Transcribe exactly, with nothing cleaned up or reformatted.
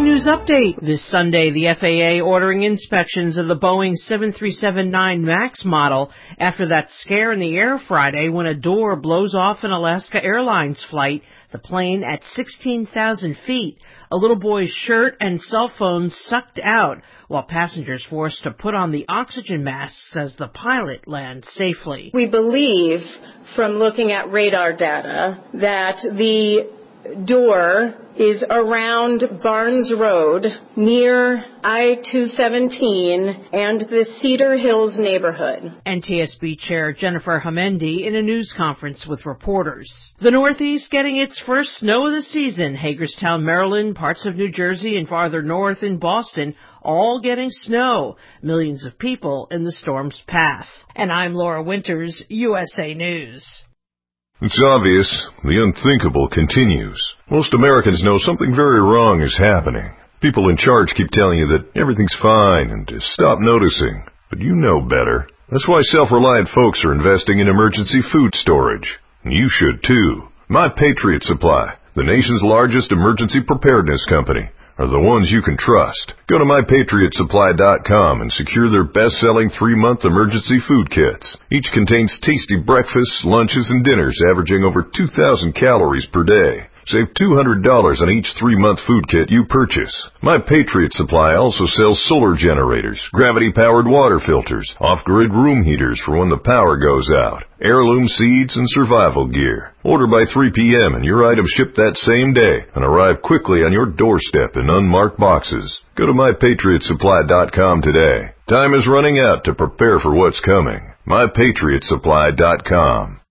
News Update. This Sunday, the F A A ordering inspections of the Boeing seven three seven nine MAX model after that scare in the air Friday when a door blows off an Alaska Airlines flight, the plane at sixteen thousand feet. A little boy's shirt and cell phone sucked out while passengers forced to put on the oxygen masks as the pilot lands safely. We believe from looking at radar data that the door is around Barnes Road near I two seventeen and the Cedar Hills neighborhood. N T S B Chair Jennifer Homendy in a news conference with reporters. The Northeast getting its first snow of the season. Hagerstown, Maryland, parts of New Jersey, and farther north in Boston, all getting snow. Millions of people in the storm's path. And I'm Laura Winters, U S A News. It's obvious. The unthinkable continues. Most Americans know something very wrong is happening. People in charge keep telling you that everything's fine and to stop noticing. But you know better. That's why self-reliant folks are investing in emergency food storage. And you should too. My Patriot Supply, the nation's largest emergency preparedness company, are the ones you can trust. Go to my patriot supply dot com and secure their best-selling three-month emergency food kits. Each contains tasty breakfasts, lunches, and dinners averaging over two thousand calories per day. Save two hundred dollars on each three-month food kit you purchase. My Patriot Supply also sells solar generators, gravity-powered water filters, off-grid room heaters for when the power goes out, heirloom seeds, and survival gear. Order by three p.m. and your items ship that same day and arrive quickly on your doorstep in unmarked boxes. Go to my patriot supply dot com today. Time is running out to prepare for what's coming. my patriot supply dot com.